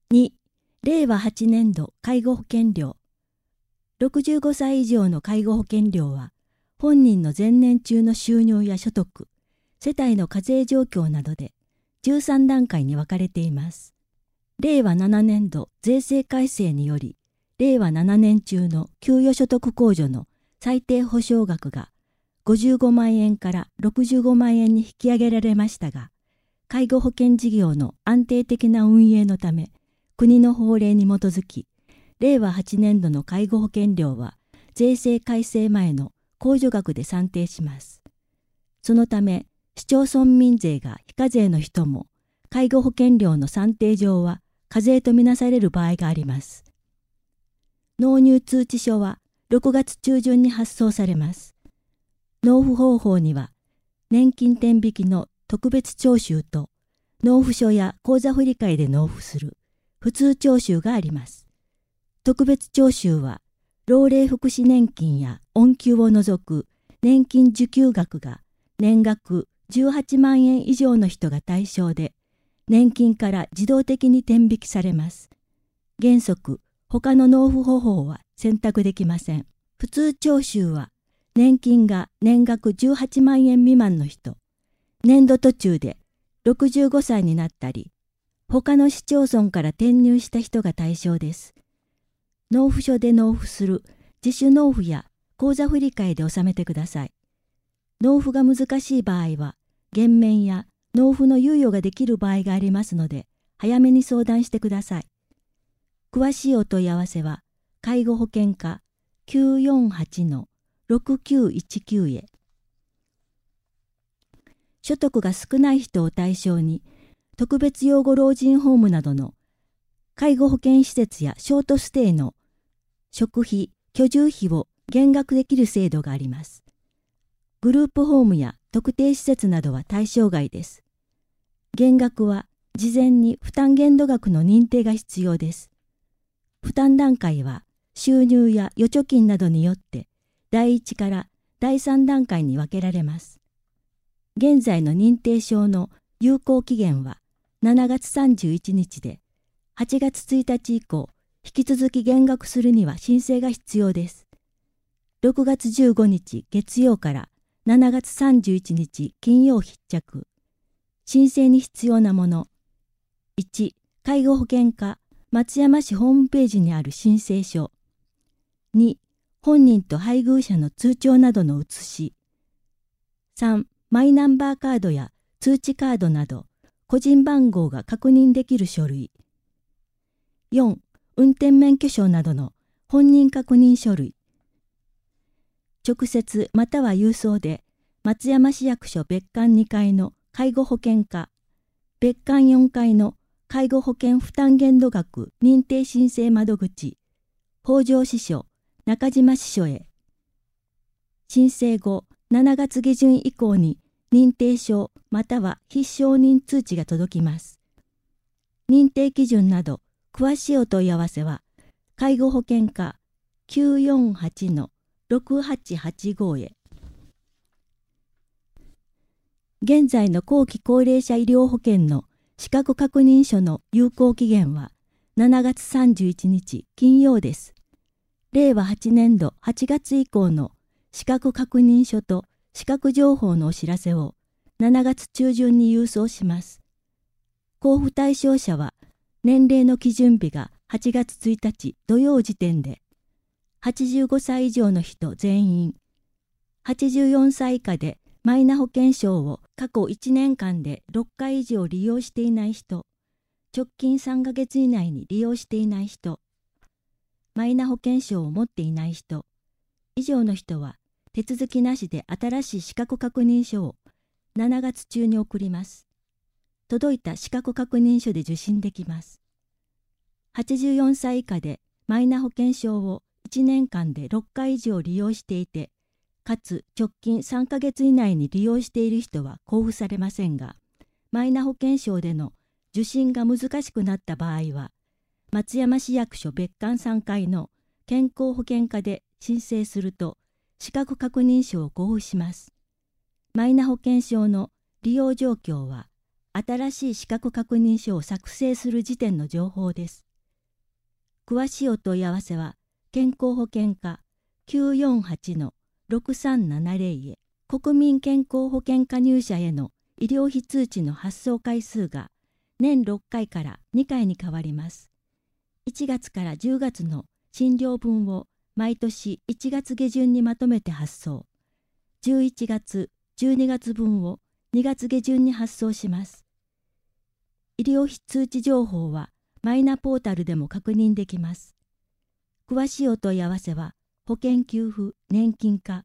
2、令和8年度介護保険料。65歳以上の介護保険料は、本人の前年中の収入や所得、世帯の課税状況などで13段階に分かれています。令和7年度税制改正により、令和7年中の給与所得控除の最低保障額が55万円から65万円に引き上げられましたが、介護保険事業の安定的な運営のため、国の法令に基づき、令和8年度の介護保険料は税制改正前の控除額で算定します。そのため、市町村民税が非課税の人も、介護保険料の算定上は課税とみなされる場合があります。納入通知書は6月中旬に発送されます。納付方法には、年金天引きの特別徴収と、納付書や口座振替で納付する普通徴収があります。特別徴収は、老齢福祉年金や恩給を除く年金受給額が年額18万円以上の人が対象で、年金から自動的に天引きされます。原則、他の納付方法は選択できません。普通徴収は、年金が年額18万円未満の人、年度途中で65歳になったり、他の市町村から転入した人が対象です。納付書で納付する自主納付や口座振替で納めてください。納付が難しい場合は、減免や納付の猶予ができる場合がありますので、早めに相談してください。詳しいお問い合わせは、介護保険課 948-6919 へ。所得が少ない人を対象に、特別養護老人ホームなどの介護保険施設やショートステイの食費・居住費を減額できる制度があります。グループホームや特定施設などは対象外です。減額は事前に負担限度額の認定が必要です。負担段階は収入や預貯金などによって第1から第3段階に分けられます。現在の認定証の有効期限は7月31日で、8月1日以降、引き続き減額するには申請が必要です。6月15日月曜から7月31日金曜必着。申請に必要なもの。1、介護保険課松山市ホームページにある申請書。2、本人と配偶者の通帳などの写し。3、マイナンバーカードや通知カードなど、個人番号が確認できる書類。4、運転免許証などの本人確認書類。直接または郵送で、松山市役所別館2階の介護保険課、別館4階の介護保険負担限度額認定申請窓口、北条支所、中島支所へ。申請後、7月下旬以降に認定証または必承認通知が届きます。認定基準など詳しいお問い合わせは、介護保険課 948-6885 へ。現在の後期高齢者医療保険の資格確認書の有効期限は7月31日金曜です。令和8年度8月以降の資格確認書と資格情報のお知らせを7月中旬に郵送します。交付対象者は年齢の基準日が8月1日土曜時点で、85歳以上の人全員、84歳以下でマイナ保険証を過去1年間で6回以上利用していない人、直近3ヶ月以内に利用していない人、マイナ保険証を持っていない人、以上の人は手続きなしで新しい資格確認書を7月中に送ります。届いた資格確認書で受診できます。84歳以下でマイナ保険証を1年間で6回以上利用していて、かつ直近3ヶ月以内に利用している人は交付されませんが、マイナ保険証での受診が難しくなった場合は、松山市役所別館3階の健康保険課で申請すると、資格確認書を交付します。マイナ保険証の利用状況は、 新しい資格確認書を作成する時点の情報です。詳しいお問い合わせは、健康保険課 948-6370 へ、国民健康保険加入者への医療費通知の発送回数が年6回から2回に変わります。1月から10月の診療分を毎年1月下旬にまとめて発送。11月、12月分を2月下旬に発送します。医療費通知情報はマイナポータルでも確認できます。詳しいお問い合わせは、保険給付年金課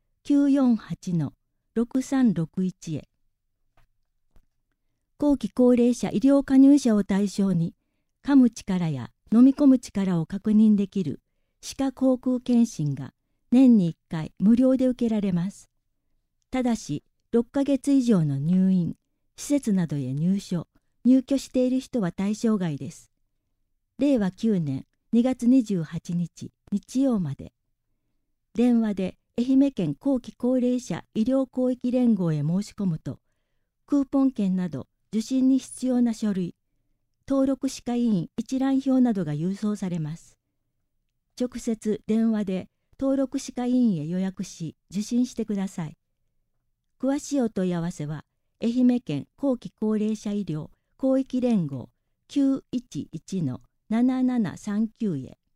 948-6361 へ。後期高齢者医療加入者を対象に、噛む力や飲み込む力を確認できる歯科口腔検診が年に1回無料で受けられます。ただし、6ヶ月以上の入院、施設などへ入居している人は対象外です。令和9年2月28日日曜まで。電話で愛媛県後期高齢者医療広域連合へ申し込むと、クーポン券など受診に必要な書類、登録歯科医院一覧表などが郵送されます。直接電話で登録歯科医院へ予約し受診してください。詳しいお問い合わせは、愛媛県後期高齢者医療広域連合 911-7739 へ。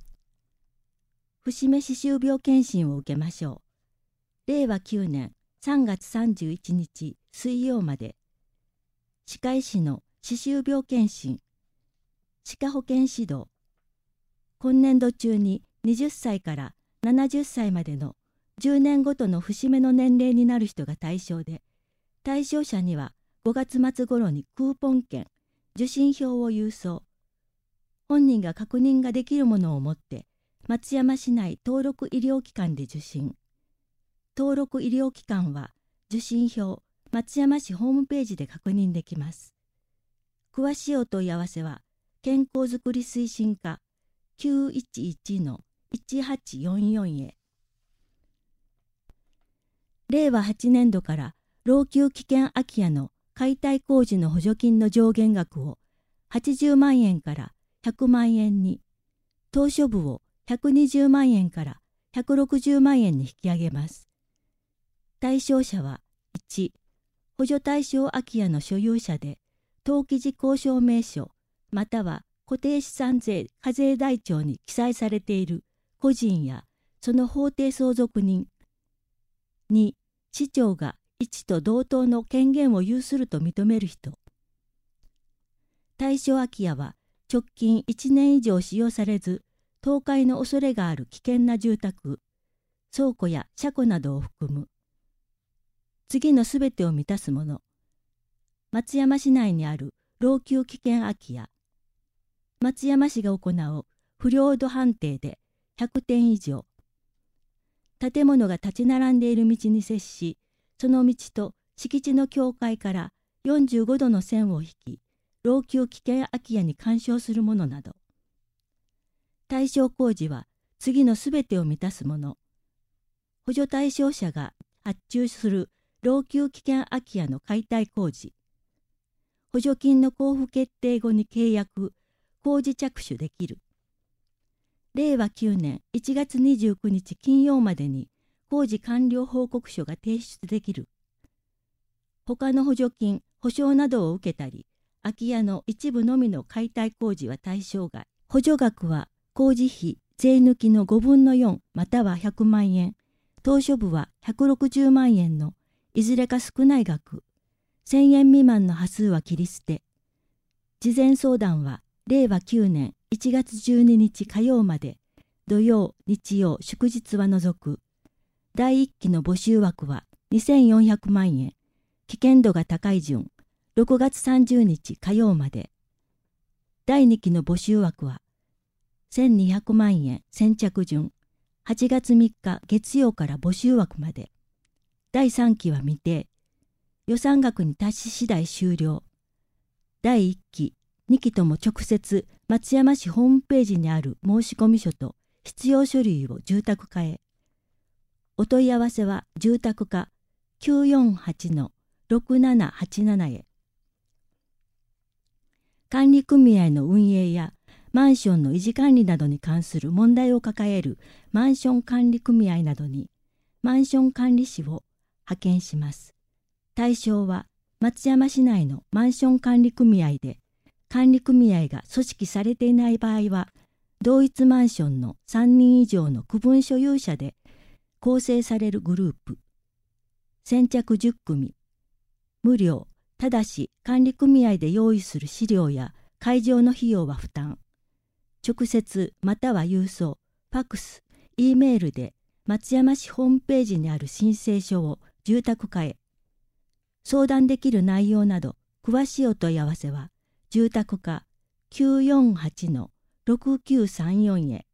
節目歯周病検診を受けましょう。令和9年3月31日水曜まで。歯科医師の歯周病検診、歯科保健指導。今年度中に20歳から70歳までの10年ごとの節目の年齢になる人が対象で、対象者には5月末頃にクーポン券、受診票を郵送。本人が確認ができるものを持って、松山市内登録医療機関で受診。登録医療機関は受診票、松山市ホームページで確認できます。詳しいお問い合わせは、健康づくり推進課 911-1844 へ。令和8年度から老朽危険空き家の解体工事の補助金の上限額を80万円から100万円に、当初部を120万円から160万円に引き上げます。対象者は1、補助対象空き家の所有者で、登記事項証明書または固定資産税課税台帳に記載されている個人やその法定相続人。2、市長が1と同等の権限を有すると認める人。対象空き家は直近1年以上使用されず、倒壊の恐れがある危険な住宅、倉庫や車庫などを含む。次のすべてを満たすもの。松山市内にある老朽危険空き家。松山市が行う不良度判定で100点以上。建物が立ち並んでいる道に接し、その道と敷地の境界から45度の線を引き、老朽危険空き家に干渉するものなど。対象工事は次のすべてを満たすもの。補助対象者が発注する老朽危険空き家の解体工事。補助金の交付決定後に契約、工事着手できる。令和9年1月29日金曜までに工事完了報告書が提出できる。他の補助金、保証などを受けたり、空き家の一部のみの解体工事は対象外。補助額は工事費、税抜きの5分の4または100万円、当初部は160万円のいずれか少ない額、1000円未満の端数は切り捨て。事前相談は令和9年1月12日火曜まで、土曜、日曜、祝日は除く。第1期の募集枠は2400万円、危険度が高い順、6月30日火曜まで。第2期の募集枠は1200万円先着順、8月3日月曜から募集枠まで。第3期は未定。予算額に達し次第終了。第1期、2期とも直接松山市ホームページにある申込書と必要書類を住宅課へ。お問い合わせは住宅課 948-6787 へ。 管理組合の運営やマンションの維持管理などに関する問題を抱えるマンション管理組合などにマンション管理士を派遣します。対象は松山市内のマンション管理組合で、管理組合が組織されていない場合は、同一マンションの3人以上の区分所有者で構成されるグループ。先着10組。無料、ただし管理組合で用意する資料や会場の費用は負担。直接または郵送、ファックス、Eメールで松山市ホームページにある申請書を住宅課へ。相談できる内容など詳しいお問い合わせは住宅課 948-6934 へ。